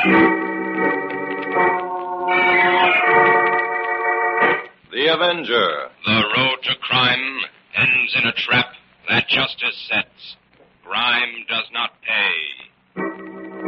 The Avenger. The road to crime ends in a trap that justice sets. Crime does not pay.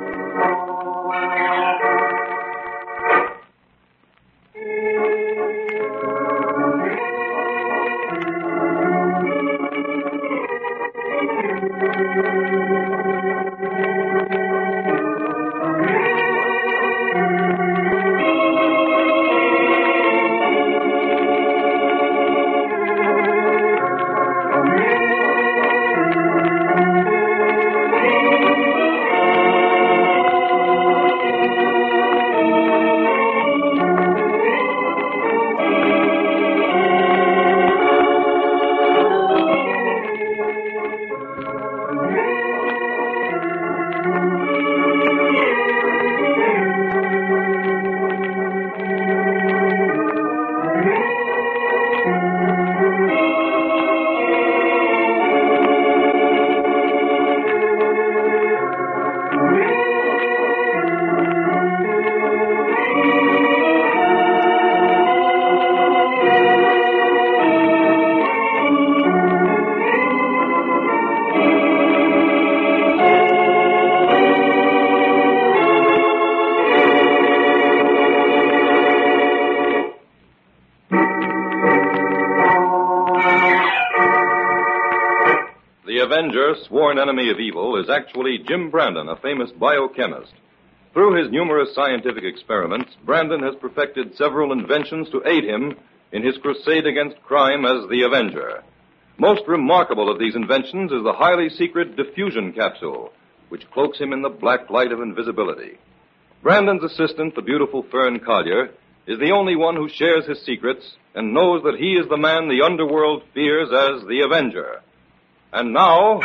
The Avenger, sworn enemy of evil, is actually Jim Brandon, a famous biochemist. Through his numerous scientific experiments, Brandon has perfected several inventions to aid him in his crusade against crime as the Avenger. Most remarkable of these inventions is the highly secret diffusion capsule, which cloaks him in the black light of invisibility. Brandon's assistant, the beautiful Fern Collier, is the only one who shares his secrets and knows that he is the man the underworld fears as the Avenger. And now,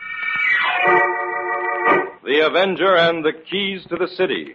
the Avenger and the Keys to the City.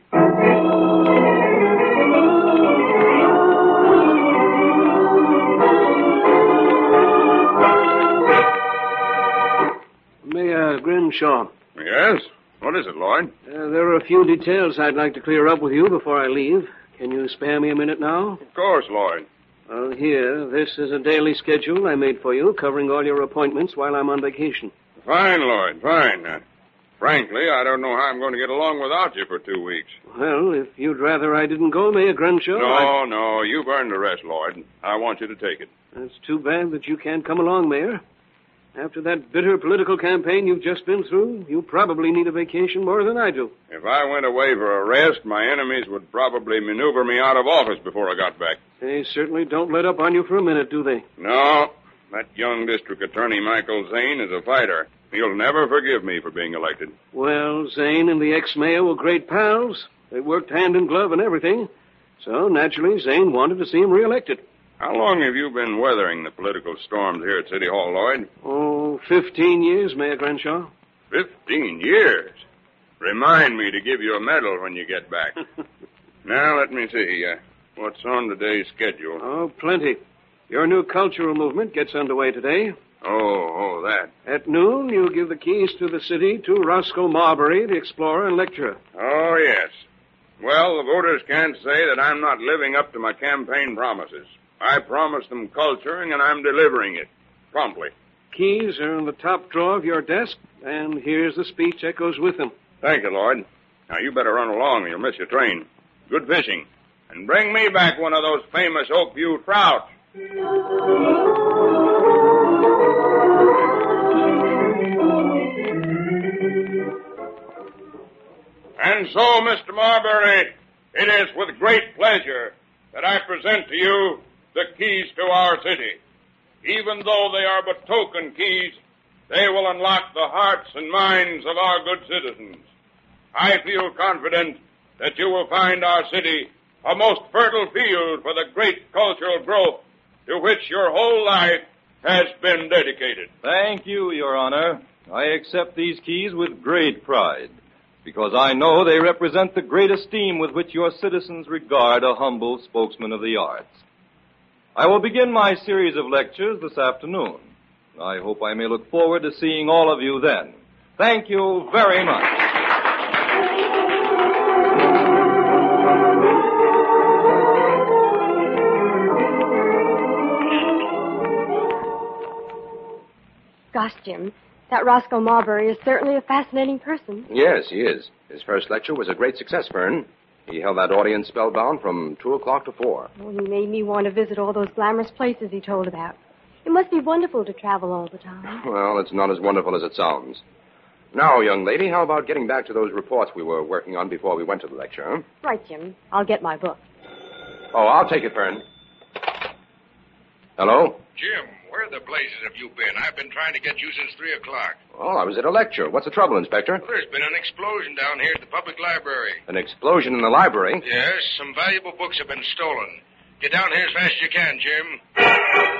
Mayor Grimshaw. Yes? What is it, Lloyd? There are a few details I'd like to clear up with you before I leave. Can you spare me a minute now? Of course, Lloyd. Well, here, this is a daily schedule I made for you, covering all your appointments while I'm on vacation. Fine, Lloyd, fine. Frankly, I don't know how I'm going to get along without you for 2 weeks. Well, if you'd rather I didn't go, Mayor Grimshaw... No, you've earned the rest, Lloyd. I want you to take it. It's too bad that you can't come along, Mayor. After that bitter political campaign you've just been through, you probably need a vacation more than I do. If I went away for a rest, my enemies would probably maneuver me out of office before I got back. They certainly don't let up on you for a minute, do they? No. That young district attorney, Michael Zane, is a fighter. He'll never forgive me for being elected. Well, Zane and the ex-mayor were great pals. They worked hand in glove and everything. So, naturally, Zane wanted to see him reelected. How long have you been weathering the political storms here at City Hall, Lloyd? 15 years, Mayor Crenshaw. 15 years? Remind me to give you a medal when you get back. Now, let me see. What's on today's schedule? Oh, plenty. Your new cultural movement gets underway today. Oh, that. At noon, you give the keys to the city to Roscoe Marbury, the explorer and lecturer. Oh, yes. Well, the voters can't say that I'm not living up to my campaign promises. I promised them culturing, and I'm delivering it. Promptly. Keys are in the top drawer of your desk, and here's the speech that goes with them. Thank you, Lloyd. Now, you better run along or you'll miss your train. Good fishing. And bring me back one of those famous Oakview trout. And so, Mr. Marbury, it is with great pleasure that I present to you the keys to our city. Even though they are but token keys, they will unlock the hearts and minds of our good citizens. I feel confident that you will find our city a most fertile field for the great cultural growth to which your whole life has been dedicated. Thank you, Your Honor. I accept these keys with great pride, because I know they represent the great esteem with which your citizens regard a humble spokesman of the arts. I will begin my series of lectures this afternoon. I hope I may look forward to seeing all of you then. Thank you very much. Gosh, Jim, that Roscoe Marbury is certainly a fascinating person. Yes, he is. His first lecture was a great success, Fern. He held that audience spellbound from 2 o'clock to 4. Oh, he made me want to visit all those glamorous places he told about. It must be wonderful to travel all the time. Well, it's not as wonderful as it sounds. Now, young lady, how about getting back to those reports we were working on before we went to the lecture, huh? Right, Jim. I'll get my book. Oh, I'll take it, Fern. Hello? Jim, where the blazes have you been? I've been trying to get you since 3 o'clock. Oh, I was at a lecture. What's the trouble, Inspector? Well, there's been an explosion down here at the public library. An explosion in the library? Yes, some valuable books have been stolen. Get down here as fast as you can, Jim.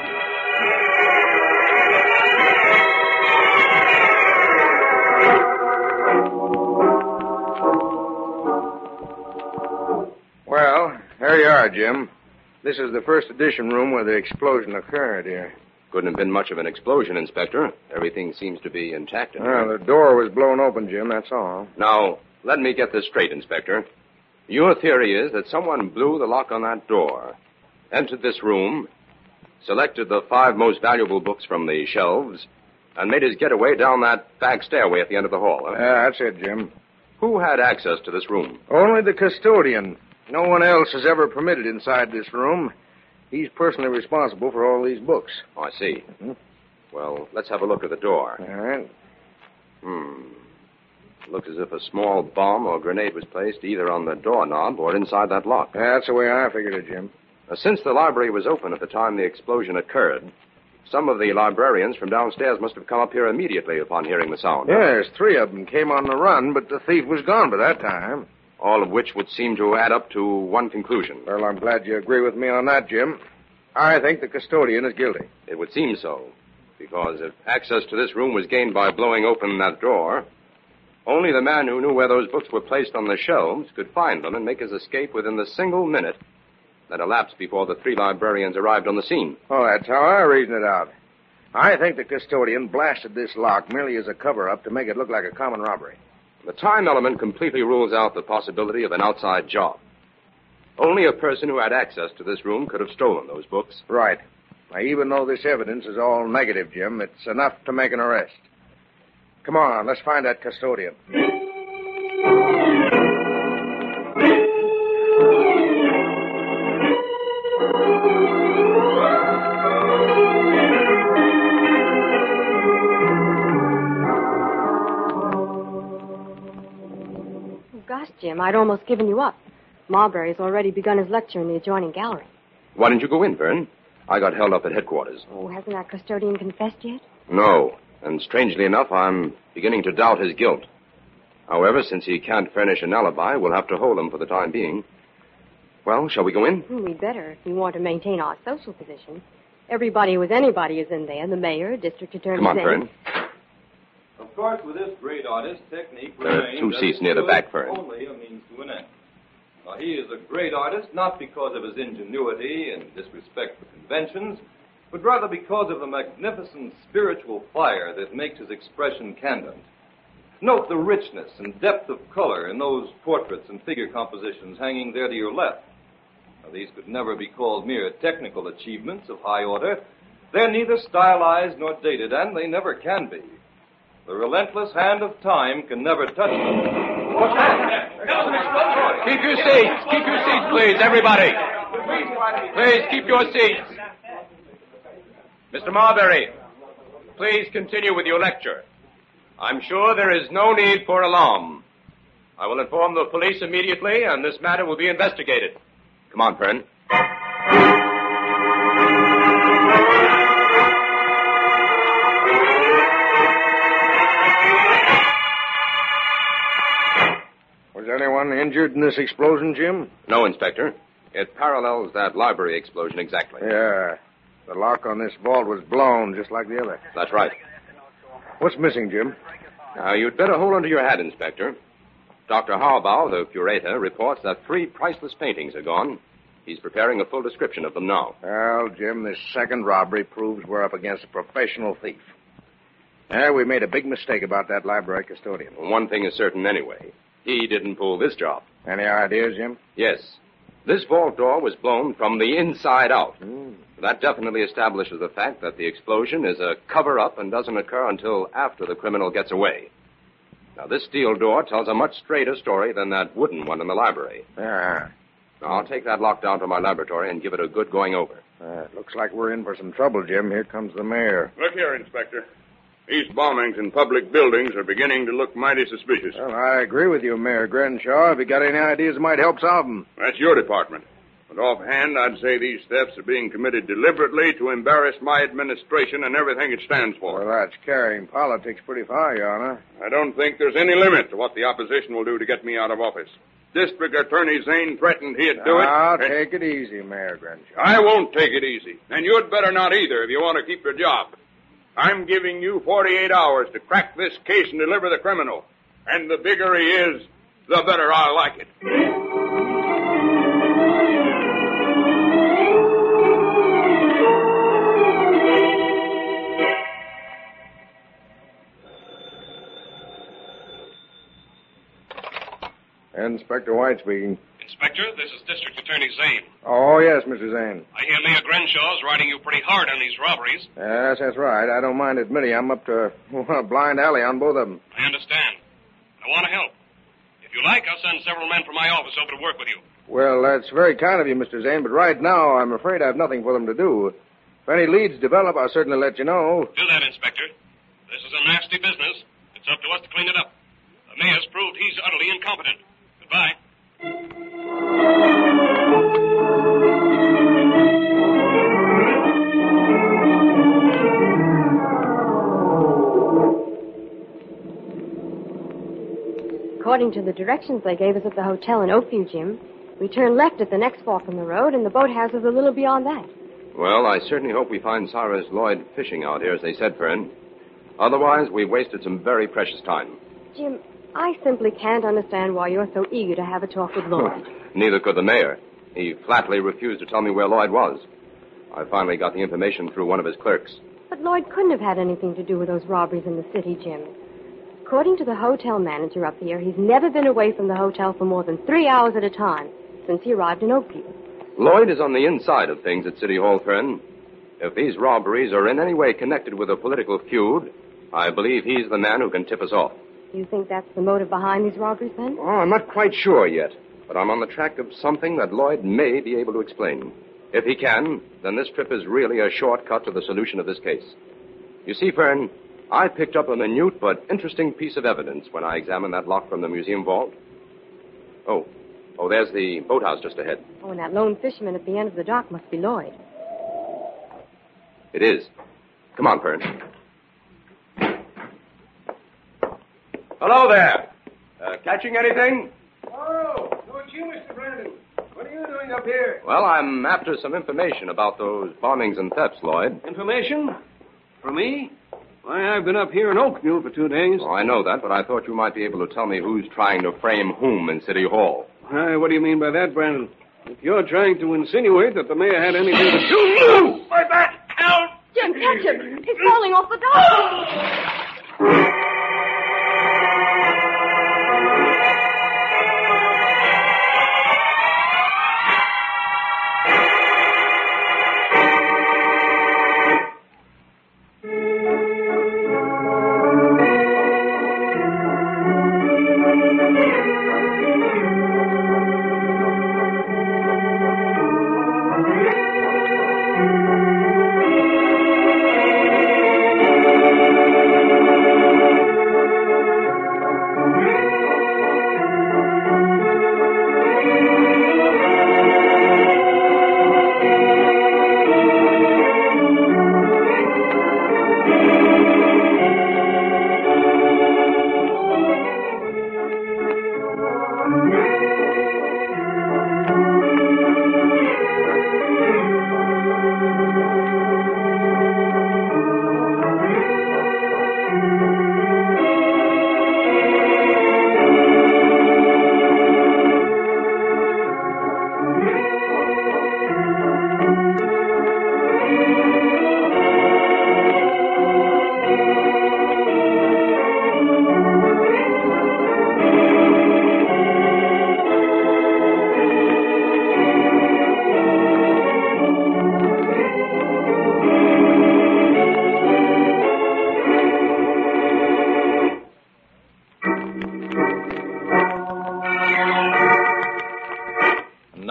Well, here you are, Jim. This is the first edition room where the explosion occurred here. Couldn't have been much of an explosion, Inspector. Everything seems to be intact in Well, here. the door was blown open, Jim, that's all. Now, let me get this straight, Inspector. Your theory is that someone blew the lock on that door, entered this room, selected the 5 most valuable books from the shelves, and made his getaway down that back stairway at the end of the hall. Huh? Yeah, that's it, Jim. Who had access to this room? Only the custodian. No one else is ever permitted inside this room. He's personally responsible for all these books. Oh, I see. Mm-hmm. Well, let's have a look at the door. All right. Looks as if a small bomb or grenade was placed either on the doorknob or inside that lock. Yeah, that's the way I figured it, Jim. Since the library was open at the time the explosion occurred, some of the librarians from downstairs must have come up here immediately upon hearing the sound. Yes, 3 of them came on the run, but the thief was gone by that time. All of which would seem to add up to one conclusion. Well, I'm glad you agree with me on that, Jim. I think the custodian is guilty. It would seem so, because if access to this room was gained by blowing open that door, only the man who knew where those books were placed on the shelves could find them and make his escape within the single minute that elapsed before the 3 librarians arrived on the scene. Oh, that's how I reason it out. I think the custodian blasted this lock merely as a cover-up to make it look like a common robbery. The time element completely rules out the possibility of an outside job. Only a person who had access to this room could have stolen those books. Right. Now, even though this evidence is all negative, Jim, it's enough to make an arrest. Come on, let's find that custodian. Gosh, Jim, I'd almost given you up. Marbury's already begun his lecture in the adjoining gallery. Why didn't you go in, Vern? I got held up at headquarters. Oh, hasn't that custodian confessed yet? No, and strangely enough, I'm beginning to doubt his guilt. However, since he can't furnish an alibi, we'll have to hold him for the time being. Well, shall we go in? We'd better if we want to maintain our social position. Everybody who is anybody is in there. The mayor, district attorney. Come on, Fern. Of course, with this great artist, technique There are remains 2 seats near the back, Fern. only a means to an end. Now, he is a great artist not because of his ingenuity and disrespect for conventions, but rather because of the magnificent spiritual fire that makes his expression candid. Note the richness and depth of color in those portraits and figure compositions hanging there to your left. Now, these could never be called mere technical achievements of high order. They're neither stylized nor dated, and they never can be. The relentless hand of time can never touch them. What's that? Keep your seats. Keep your seats, please, everybody. Please, keep your seats. Mr. Marbury, please continue with your lecture. I'm sure there is no need for alarm. I will inform the police immediately, and this matter will be investigated. Come on, Fern. Was anyone injured in this explosion, Jim? No, Inspector. It parallels that library explosion exactly. Yeah. The lock on this vault was blown, just like the other. That's right. What's missing, Jim? Now, you'd better hold on to your hat, Inspector. Dr. Harbaugh, the curator, reports that 3 priceless paintings are gone. He's preparing a full description of them now. Well, Jim, this second robbery proves we're up against a professional thief. We made a big mistake about that library custodian. One thing is certain anyway. He didn't pull this job. Any ideas, Jim? Yes. This vault door was blown from the inside out. That definitely establishes the fact that the explosion is a cover-up and doesn't occur until after the criminal gets away. Now, this steel door tells a much straighter story than that wooden one in the library. Yeah. Now, I'll take that lock down to my laboratory and give it a good going over. It looks like we're in for some trouble, Jim. Here comes the mayor. Look here, Inspector. These bombings in public buildings are beginning to look mighty suspicious. Well, I agree with you, Mayor Grenshaw. Have you got any ideas that might help solve them? That's your department. But offhand, I'd say these thefts are being committed deliberately to embarrass my administration and everything it stands for. Well, that's carrying politics pretty far, Your Honor. I don't think there's any limit to what the opposition will do to get me out of office. District Attorney Zane threatened he'd do it. Now, take it easy, Mayor Grenshaw. I won't take it easy. And you'd better not either if you want to keep your job. I'm giving you 48 hours to crack this case and deliver the criminal. And the bigger he is, the better I like it. Inspector White speaking. Inspector, this is District Attorney Zane. Oh, yes, Mr. Zane. I hear Mayor Grenshaw's riding you pretty hard on these robberies. Yes, that's right. I don't mind admitting I'm up to a blind alley on both of them. I understand. I want to help. If you like, I'll send several men from my office over to work with you. Well, that's very kind of you, Mr. Zane, but right now I'm afraid I've nothing for them to do. If any leads develop, I'll certainly let you know. Do that, Inspector. This is a nasty business. It's up to us to clean it up. The mayor's proved he's utterly incompetent. Goodbye. According to the directions they gave us at the hotel in Oakview, Jim, we turn left at the next fork in the road, and the boathouse is a little beyond that. Well, I certainly hope we find Cyrus Lloyd fishing out here, as they said, Fern. Otherwise, we've wasted some very precious time. Jim, I simply can't understand why you're so eager to have a talk with Lloyd. Neither could the mayor. He flatly refused to tell me where Lloyd was. I finally got the information through one of his clerks. But Lloyd couldn't have had anything to do with those robberies in the city, Jim. According to the hotel manager up here, he's never been away from the hotel for more than 3 hours at a time since he arrived in Oakview. Lloyd is on the inside of things at City Hall, Fern. If these robberies are in any way connected with a political feud, I believe he's the man who can tip us off. You think that's the motive behind these robberies, then? Oh, I'm not quite sure yet, but I'm on the track of something that Lloyd may be able to explain. If he can, then this trip is really a shortcut to the solution of this case. You see, Fern, I picked up a minute but interesting piece of evidence when I examined that lock from the museum vault. Oh, there's the boathouse just ahead. Oh, and that lone fisherman at the end of the dock must be Lloyd. It is. Come on, Fern. Hello there. Catching anything? Oh, it's you, Mr. Brandon. What are you doing up here? Well, I'm after some information about those bombings and thefts, Lloyd. Information? From me? Why, I've been up here in Oakview for 2 days. Oh, I know that, but I thought you might be able to tell me who's trying to frame whom in City Hall. What do you mean by that, Brandon? If you're trying to insinuate that the mayor had anything to do... My back! Help! Jim, catch him! He's falling off the dock!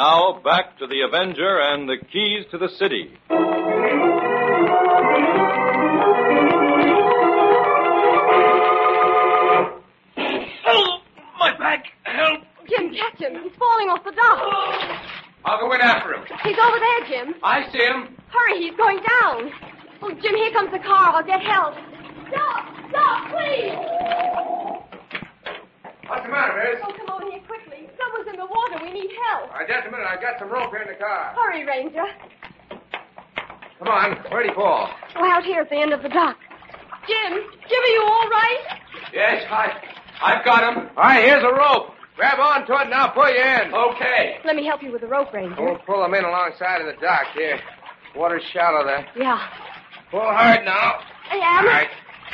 now back to the Avenger and the keys to the city. Help! My back! Help! Jim, catch him. He's falling off the dock. I'll go in after him. He's over there, Jim. I see him. Hurry, he's going down. Oh, Jim, here comes the car. I'll get help. Stop, please. What's the matter, Miss? Oh, come over here quickly. Someone's in the water. We need help. All right, just a minute. I've got some rope here in the car. Hurry, Ranger. Come on. Where'd he fall? Oh, out here at the end of the dock. Jim, are you all right? Yes, I've got him. All right, here's a rope. Grab onto it and I'll pull you in. Okay. Let me help you with the rope, Ranger. We'll pull them in alongside of the dock here. Water's shallow there. Yeah. Pull hard now. I am. All right.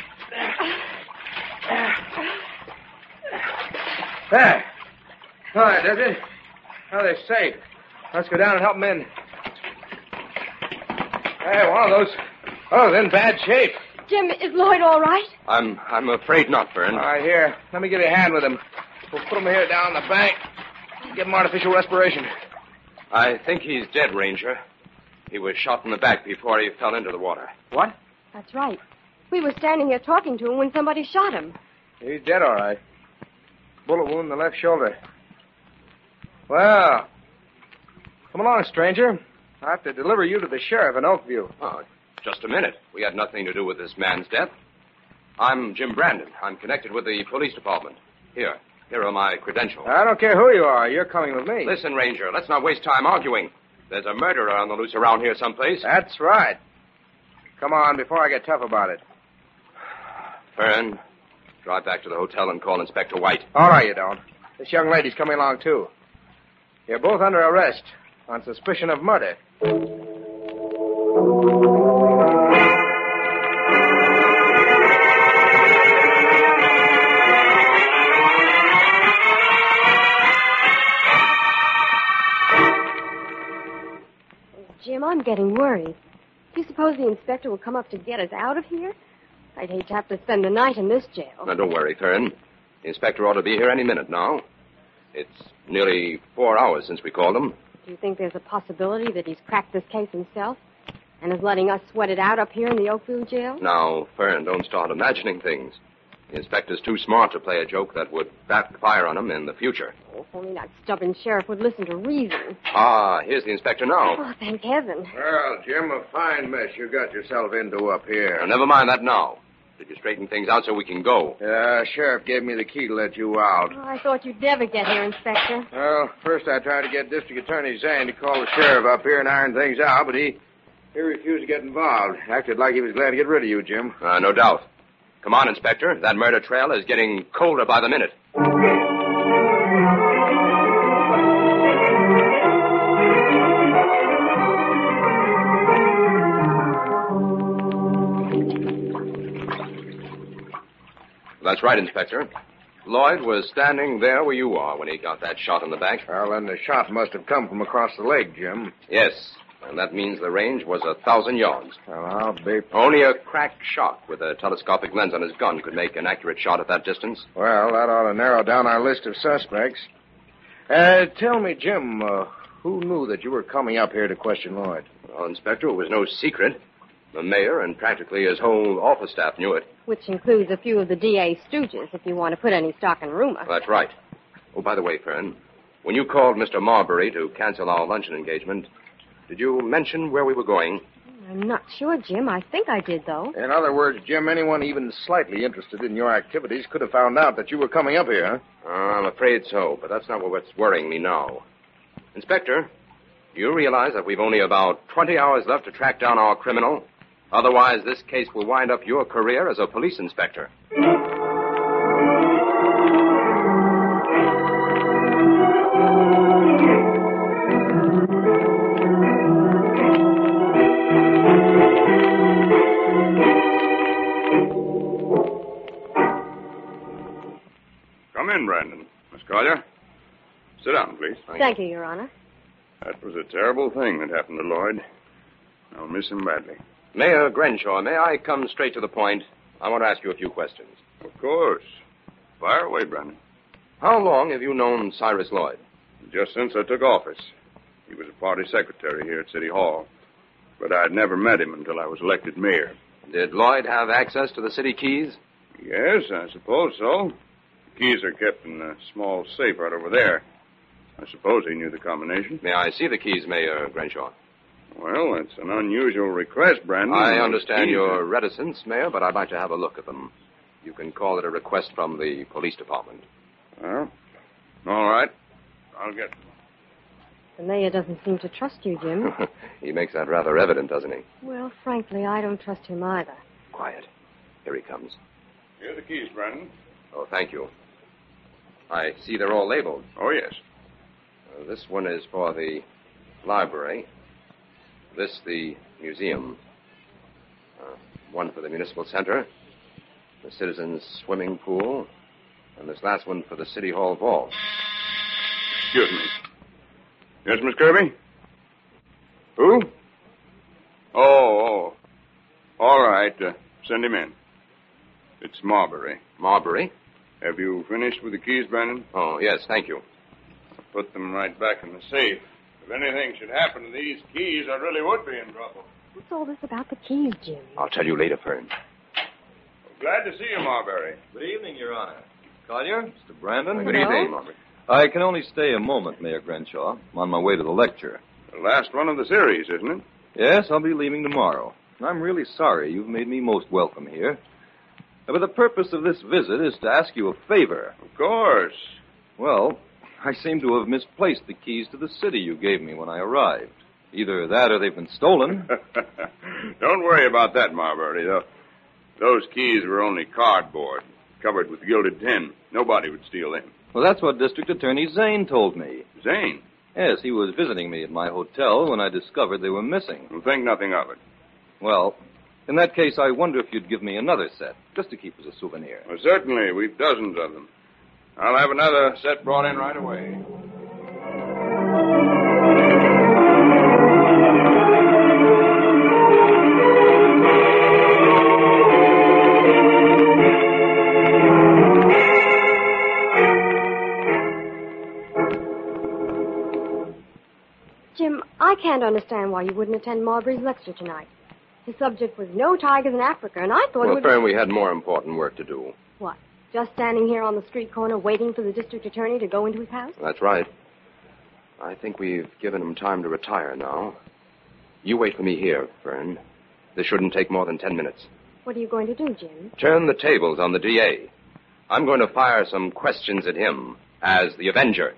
There. All right, does it? Now they're safe. Let's go down and help them in. Hey, one of those in bad shape. Jim, is Lloyd all right? I'm afraid not, Fern. All right, here. Let me get a hand with him. We'll put him here down the bank. Give him artificial respiration. I think he's dead, Ranger. He was shot in the back before he fell into the water. What? That's right. We were standing here talking to him when somebody shot him. He's dead, all right. Bullet wound in the left shoulder. Well, come along, stranger. I have to deliver you to the sheriff in Oakview. Oh, just a minute. We had nothing to do with this man's death. I'm Jim Brandon. I'm connected with the police department. Here are my credentials. I don't care who you are. You're coming with me. Listen, Ranger, let's not waste time arguing. There's a murderer on the loose around here someplace. That's right. Come on, before I get tough about it. Fern, drive back to the hotel and call Inspector White. All right, you don't. This young lady's coming along, too. You're both under arrest on suspicion of murder. Jim, I'm getting worried. Do you suppose the inspector will come up to get us out of here? I'd hate to have to spend the night in this jail. Now, don't worry, Fern. The inspector ought to be here any minute now. It's nearly 4 hours since we called him. Do you think there's a possibility that he's cracked this case himself and is letting us sweat it out up here in the Oakview jail? Now, Fern, don't start imagining things. The inspector's too smart to play a joke that would backfire on him in the future. Oh, if only that stubborn sheriff would listen to reason. Ah, here's the inspector now. Oh, thank heaven. Well, Jim, a fine mess you got yourself into up here. Now, never mind that now. Did you straighten things out so we can go? Sheriff gave me the key to let you out. Oh, I thought you'd never get here, Inspector. Well, first I tried to get District Attorney Zane to call the sheriff up here and iron things out, but he refused to get involved. Acted like he was glad to get rid of you, Jim. No doubt. Come on, Inspector. That murder trail is getting colder by the minute. That's right, Inspector. Lloyd was standing there where you are when he got that shot in the back. Well, then the shot must have come from across the lake, Jim. Yes, and that means the range was 1,000 yards. Well, I'll be... Only a cracked shot with a telescopic lens on his gun could make an accurate shot at that distance. Well, that ought to narrow down our list of suspects. Tell me, Jim, who knew that you were coming up here to question Lloyd? Well, Inspector, it was no secret. The mayor and practically his whole office staff knew it. Which includes a few of the DA's stooges, if you want to put any stock in rumor. That's right. Oh, by the way, Fern, when you called Mr. Marbury to cancel our luncheon engagement, did you mention where we were going? I'm not sure, Jim. I think I did, though. In other words, Jim, anyone even slightly interested in your activities could have found out that you were coming up here, huh? I'm afraid so, but that's not what's worrying me now. Inspector, do you realize that we've only about 20 hours left to track down our criminal? Otherwise, this case will wind up your career as a police inspector. Come in, Brandon. Miss Collier. Sit down, please. Thank you, Your Honor. That was a terrible thing that happened to Lloyd. I'll miss him badly. Mayor Grenshaw, may I come straight to the point? I want to ask you a few questions. Of course. Fire away, Brandon. How long have you known Cyrus Lloyd? Just since I took office. He was a party secretary here at City Hall. But I'd never met him until I was elected mayor. Did Lloyd have access to the city keys? Yes, I suppose so. The keys are kept in a small safe right over there. I suppose he knew the combination. May I see the keys, Mayor Crenshaw? Well, it's an unusual request, Brandon. I understand your reticence, Mayor, but I'd like to have a look at them. You can call it a request from the police department. Well, all right. I'll get them. The mayor doesn't seem to trust you, Jim. He makes that rather evident, doesn't he? Well, frankly, I don't trust him either. Quiet. Here he comes. Here are the keys, Brandon. Oh, thank you. I see they're all labeled. Oh, yes. This one is for the library. This, the museum. One for the municipal center. The citizens' swimming pool. And this last one for the city hall vault. Excuse me. Yes, Miss Kirby? Who? Oh. All right. Send him in. It's Marbury. Marbury? Have you finished with the keys, Brandon? Oh, yes, thank you. I'll put them right back in the safe. If anything should happen to these keys, I really would be in trouble. What's all this about the keys, Jim? I'll tell you later, Fern. Glad to see you, Marbury. Good evening, Your Honor. Collier, Mr. Brandon. Good evening, Marbury. I can only stay a moment, Mayor Crenshaw. I'm on my way to the lecture. The last one of the series, isn't it? Yes, I'll be leaving tomorrow. I'm really sorry. You've made me most welcome here. But the purpose of this visit is to ask you a favor. Of course. Well, I seem to have misplaced the keys to the city you gave me when I arrived. Either that or they've been stolen. Don't worry about that, Marbury. Those keys were only cardboard, covered with gilded tin. Nobody would steal them. Well, that's what District Attorney Zane told me. Zane? Yes, he was visiting me at my hotel when I discovered they were missing. Well, think nothing of it. Well, in that case, I wonder if you'd give me another set, just to keep as a souvenir. Well, certainly. We've dozens of them. I'll have another set brought in right away. Jim, I can't understand why you wouldn't attend Marbury's lecture tonight. His subject was No Tigers in Africa, and I thought Well, Fern, we had more important work to do. What? Just standing here on the street corner waiting for the district attorney to go into his house? That's right. I think we've given him time to retire now. You wait for me here, Fern. This shouldn't take more than 10 minutes. What are you going to do, Jim? Turn the tables on the DA. I'm going to fire some questions at him as the Avenger.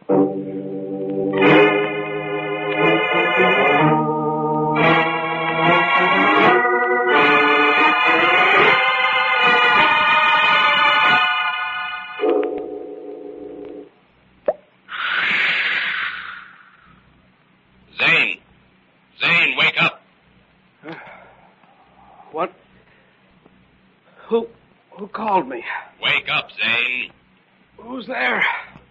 Zane, wake up. What? Who called me? Wake up, Zane. Who's there?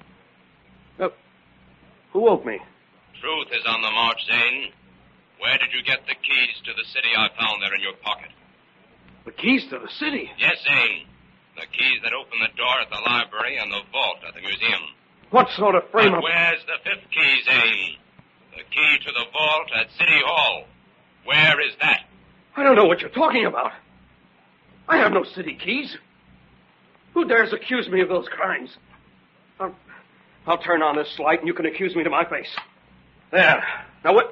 Who woke me? Truth is on the march, Zane. Where did you get the keys to the city I found there in your pocket? The keys to the city? Yes, Zane. The keys that open the door at the library and the vault at the museum. What sort of frame But where's the fifth key, Zane? The key to the vault at City Hall. Where is that? I don't know what you're talking about. I have no city keys. Who dares accuse me of those crimes? I'll turn on this light and you can accuse me to my face. There. Now what?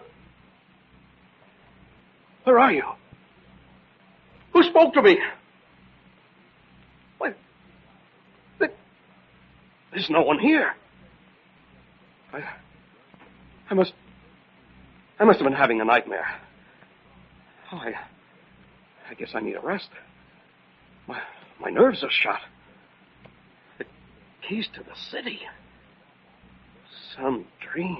Where are you? Who spoke to me? What? There's no one here. I must have been having a nightmare. Oh, I guess I need a rest. My nerves are shot. The keys to the city. Some dream.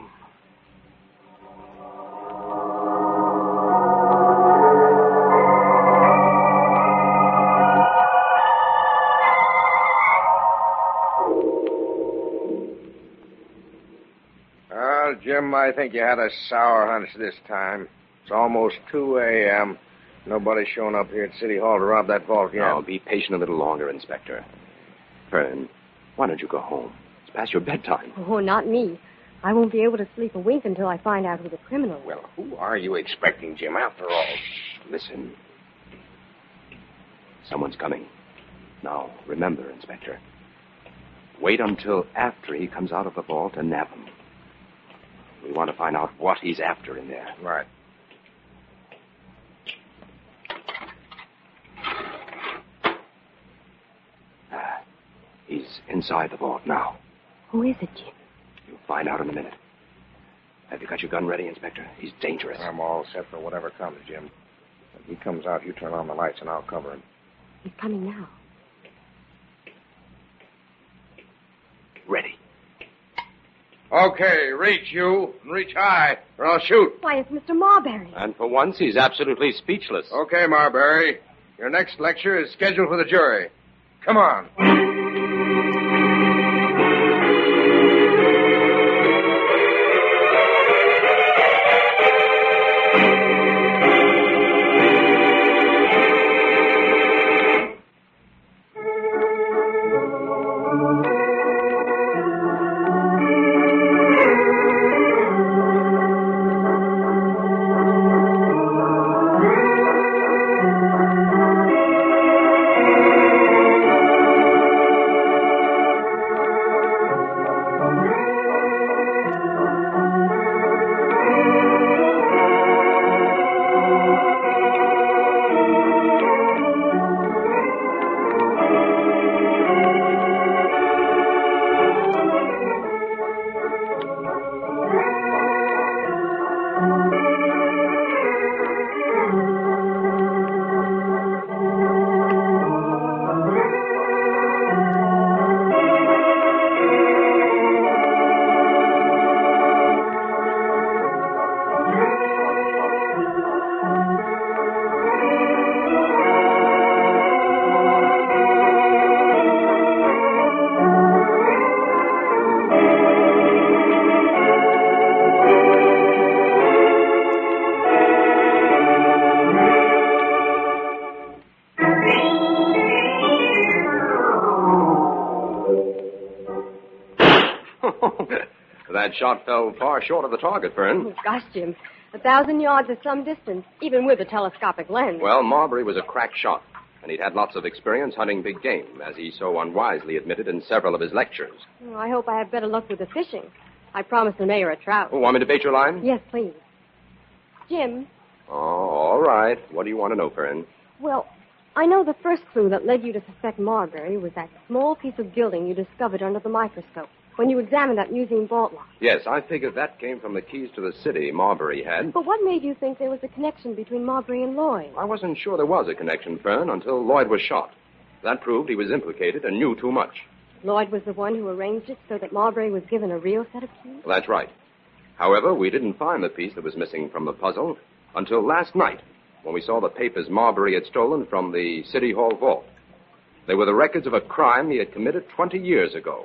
Well, Jim, I think you had a sour hunch this time. It's almost 2 a.m. Nobody's shown up here at City Hall to rob that vault yet. Now, be patient a little longer, Inspector. Fern, why don't you go home? It's past your bedtime. Oh, not me. I won't be able to sleep a wink until I find out who the criminal is. Well, who are you expecting, Jim, after all? Listen. Someone's coming. Now, remember, Inspector. Wait until after he comes out of the vault and nab him. We want to find out what he's after in there. Right. He's inside the vault now. Who is it, Jim? You'll find out in a minute. Have you got your gun ready, Inspector? He's dangerous. I'm all set for whatever comes, Jim. When he comes out, you turn on the lights and I'll cover him. He's coming now. Ready. Okay, reach you, and reach high, or I'll shoot. Why, it's Mr. Marbury. And for once, he's absolutely speechless. Okay, Marbury. Your next lecture is scheduled for the jury. Come on. That shot fell far short of the target, Fern. Oh, gosh, Jim. 1,000 yards is some distance, even with a telescopic lens. Well, Marbury was a crack shot, and he'd had lots of experience hunting big game, as he so unwisely admitted in several of his lectures. Oh, I hope I have better luck with the fishing. I promised the mayor a trout. Oh, want me to bait your line? Yes, please. Jim. Oh, all right. What do you want to know, Fern? Well, I know the first clue that led you to suspect Marbury was that small piece of gilding you discovered under the microscope when you examined that museum vault lock. Yes, I figured that came from the keys to the city Marbury had. But what made you think there was a connection between Marbury and Lloyd? I wasn't sure there was a connection, Fern, until Lloyd was shot. That proved he was implicated and knew too much. Lloyd was the one who arranged it so that Marbury was given a real set of keys? Well, that's right. However, we didn't find the piece that was missing from the puzzle until last night, when we saw the papers Marbury had stolen from the City Hall vault. They were the records of a crime he had committed 20 years ago.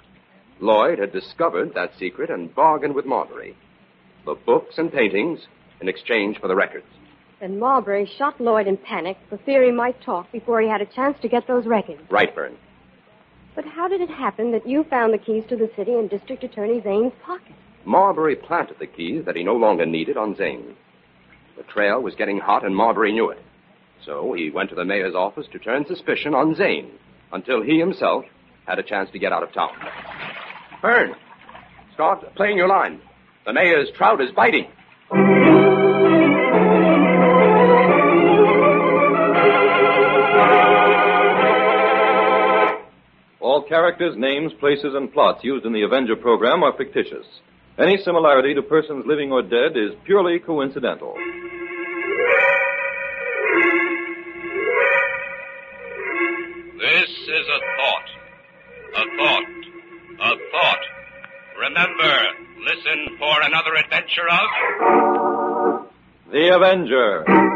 Lloyd had discovered that secret and bargained with Marbury. The books and paintings in exchange for the records. Then Marbury shot Lloyd in panic for fear he might talk before he had a chance to get those records. Right, Fern. But how did it happen that you found the keys to the city in District Attorney Zane's pocket? Marbury planted the keys that he no longer needed on Zane. The trail was getting hot, and Marbury knew it. So he went to the mayor's office to turn suspicion on Zane until he himself had a chance to get out of town. Fern, start playing your line. The mayor's trout is biting. All characters, names, places, and plots used in the Avenger program are fictitious. Any similarity to persons living or dead is purely coincidental. This is a thought. A thought. A thought. Remember, listen for another adventure of... The Avenger.